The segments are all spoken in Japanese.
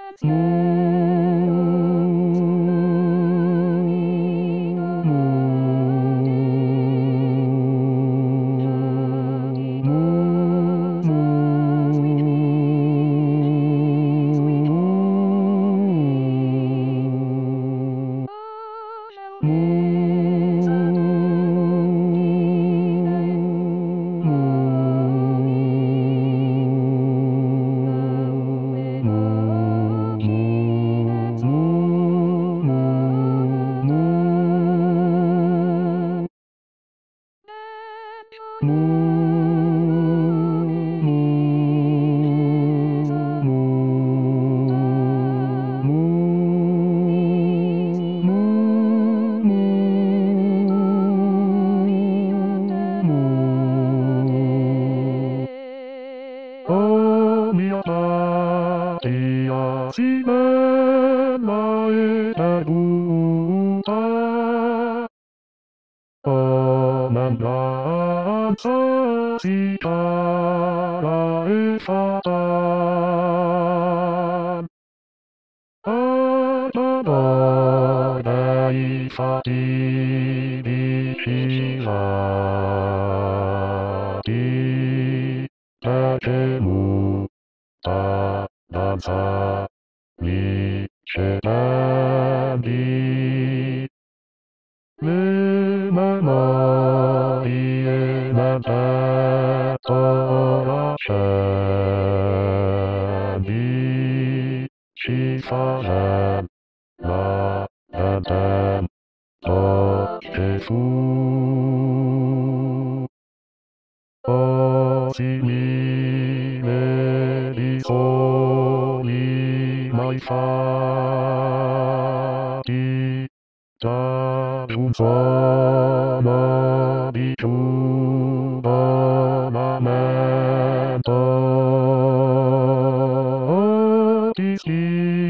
宮崎足場前で歌なんださしたらさたあただ大先にしらきだけむたださみせたりねままいえなだとらせにしさらなだだとせふおしみめりそうにまいさきだるぞまびちゅばなめときし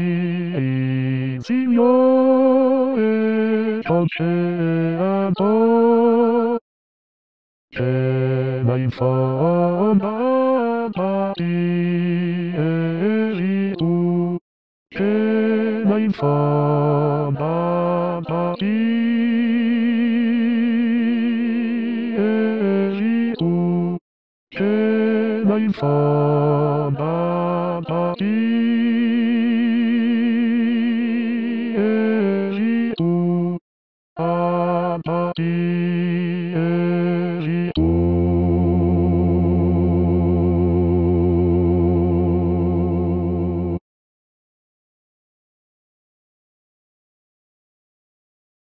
しよえとせあとけないさなたりえりとけないさなたりえりとけないさなたり